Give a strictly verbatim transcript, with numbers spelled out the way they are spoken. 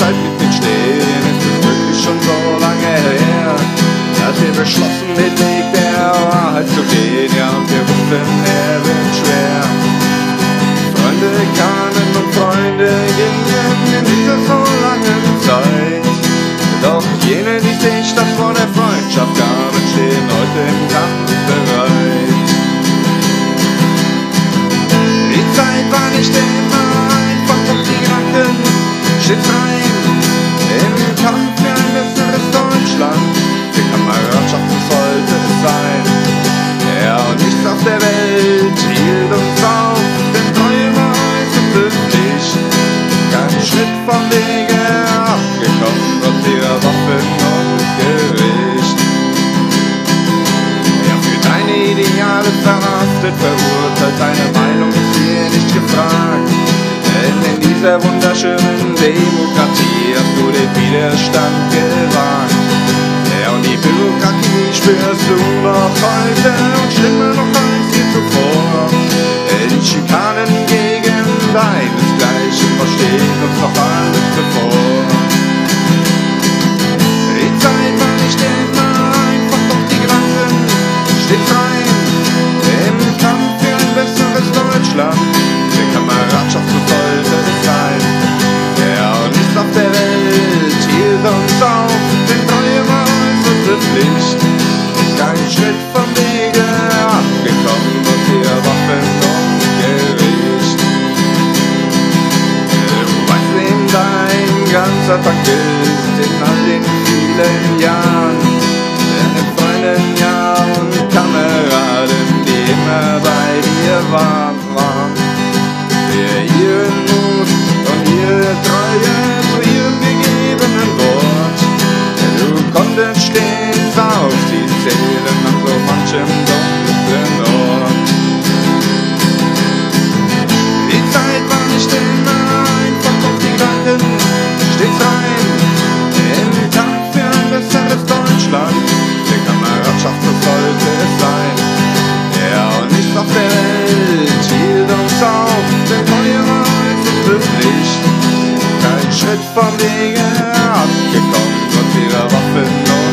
Zeit mit den Stehen. Es ist wirklich schon so lange her, dass wir beschlossen, den Weg der Wahrheit zu gehen. Ja, und wir wussten, er wird schwer. Freunde kamen und Freunde gingen in dieser so langen Zeit. Doch jene, die sich dann vor der Freundschaft gaben, stehen heute im Kampf bereit. Die Zeit war nicht immer einfach, doch die Gedanken steht rein. Im Kampf für ein besseres Deutschland, die Kameradschaft sollte es sein. Ja, und nichts auf der Welt hielt uns auf, denn Treue war äußerst Pflicht. Kein Schritt vom Wege abgekommen, trotz ihrer Waffen und Gericht. Ja, für deine Ideale verhaftet, verurteilt, deine Meinung ist hier nicht gefragt. Denn in dieser wunderschönen Demokratie hast du den Widerstand gewagt. Ja, und die Bürokratie spürst du noch heute und schlimmer noch als je zuvor. Die Schikanen gegen deinesgleichen verstehen uns noch alles bevor. Die Zeit war nicht immer einfach, doch die Gedanken steht rein. Im Kampf für ein besseres Deutschland, die Kameradschaft, so sollte es sein. Ja, und nichts auf der Welt hielt uns auf, denn Treue war unsere Pflicht. Kein Schritt vom Wege abgekommen, trotz ihrer Waffen und Gericht. Du weißt, wem dein ganzer Tag ist in all den vielen Jahren. Deine Freundin, ja, und Kameraden, die immer bei dir waren. Wer ihren Mut und ihre Treue zu ihrem gegebenen Wort. Du konntest stets auf sie zählen an so manchem dunklen Ort. Die Zeit war nicht immer einfach, doch die Gedanken stets rein. Im Kampf für ein besseres Deutschland, der Kameradschaft, so sollte es sein. Ja, und nichts auf der Welt hielt uns auf, denn Treue war unsere Pflicht. Kein Schritt vom Wege abgekommen, trotz ihrer Waffen